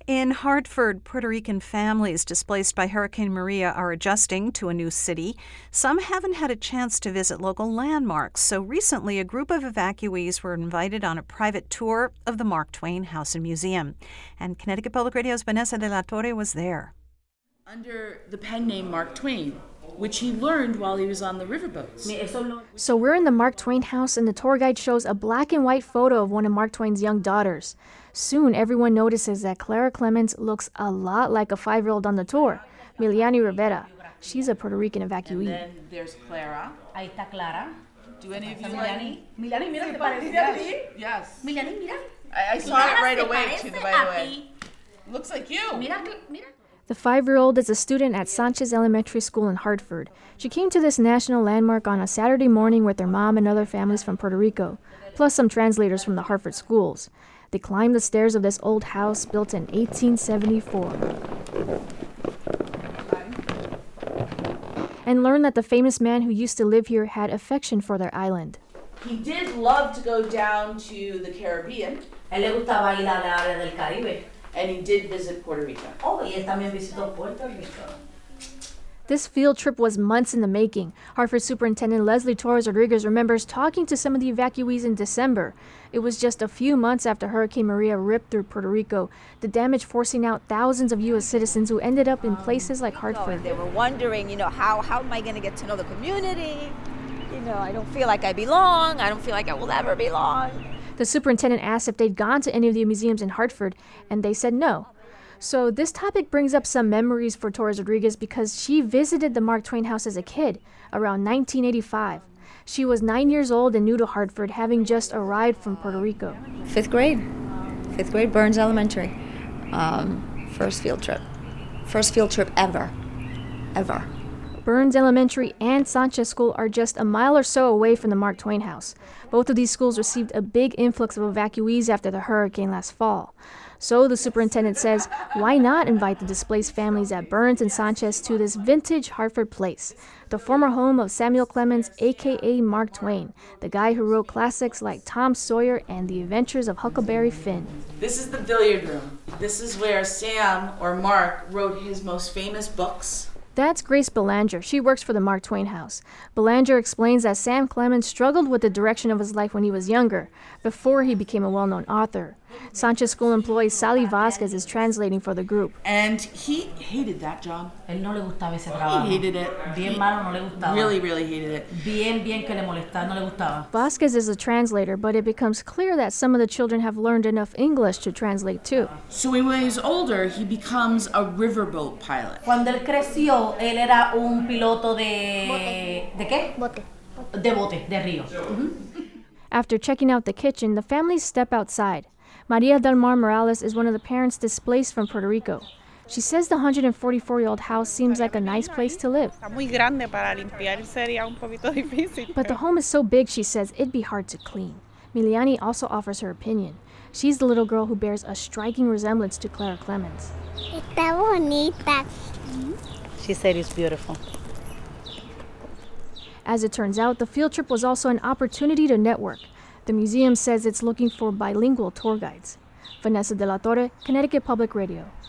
In Hartford, Puerto Rican families displaced by Hurricane Maria are adjusting to a new city. Some haven't had a chance to visit local landmarks, so recently a group of evacuees were invited on a private tour of the Mark Twain House and Museum. And Connecticut Public Radio's Vanessa de la Torre was there. Under the pen name Mark Twain, which he learned while he was on the riverboats. So we're in the Mark Twain house, and the tour guide shows a black and white photo of one of Mark Twain's young daughters. Soon, everyone notices that Clara Clemens looks a lot like a 5-year-old on the tour, Miliani Rivera. She's a Puerto Rican evacuee. And then there's Clara. Ahí está Clara. Do any of you Milani? like? Milani, mira, Se ¿te parece parece a ti? Yes. Milani, mira. I saw it right away, too, by the way. Looks like you. Mira, mira. The 5-year-old is a student at Sanchez Elementary School in Hartford. She came to this national landmark on a Saturday morning with her mom and other families from Puerto Rico, plus some translators from the Hartford schools. They climbed the stairs of this old house built in 1874 and learned that the famous man who used to live here had affection for their island. He did love to go down to the Caribbean. Él le gustaba ir al área del Caribe. And he did visit Puerto Rico. Oh, y él también visitó Puerto Rico. This field trip was months in the making. Hartford Superintendent Leslie Torres Rodriguez remembers talking to some of the evacuees in December. It was just a few months after Hurricane Maria ripped through Puerto Rico, the damage forcing out thousands of U.S. citizens who ended up in places like Hartford. They were wondering, how am I going to get to know the community? I don't feel like I belong. I don't feel like I will ever belong. The superintendent asked if they'd gone to any of the museums in Hartford, and they said no. So this topic brings up some memories for Torres Rodriguez because she visited the Mark Twain house as a kid around 1985. She was 9 years old and new to Hartford, having just arrived from Puerto Rico. Fifth grade, Burns Elementary. First field trip ever. Burns Elementary and Sanchez School are just a mile or so away from the Mark Twain house. Both of these schools received a big influx of evacuees after the hurricane last fall. So the superintendent says, why not invite the displaced families at Burns and Sanchez to this vintage Hartford place, the former home of Samuel Clemens, a.k.a. Mark Twain, the guy who wrote classics like Tom Sawyer and The Adventures of Huckleberry Finn. This is the billiard room. This is where Sam, or Mark, wrote his most famous books. That's Grace Belanger. She works for the Mark Twain house. Belanger explains that Sam Clemens struggled with the direction of his life when he was younger, before he became a well-known author. Sanchez School employee Sally Vasquez is translating for the group. And he hated that job. Él no le gustaba ese trabajo. He hated it. Bien malo, no le gustaba. Really hated it. Bien que le molestaba, no le gustaba. Vasquez is a translator, but it becomes clear that some of the children have learned enough English to translate too. So when he's older, he becomes a riverboat pilot. Cuando él creció, él era un piloto de... ¿De qué? Bote. De bote, de río. After checking out the kitchen, the families step outside. Maria Del Mar Morales is one of the parents displaced from Puerto Rico. She says the 144-year-old house seems like a nice place to live. But the home is so big, she says, it'd be hard to clean. Miliani also offers her opinion. She's the little girl who bears a striking resemblance to Clara Clemens. Está bonita. She said it's beautiful. As it turns out, the field trip was also an opportunity to network. The museum says it's looking for bilingual tour guides. Vanessa de la Torre, Connecticut Public Radio.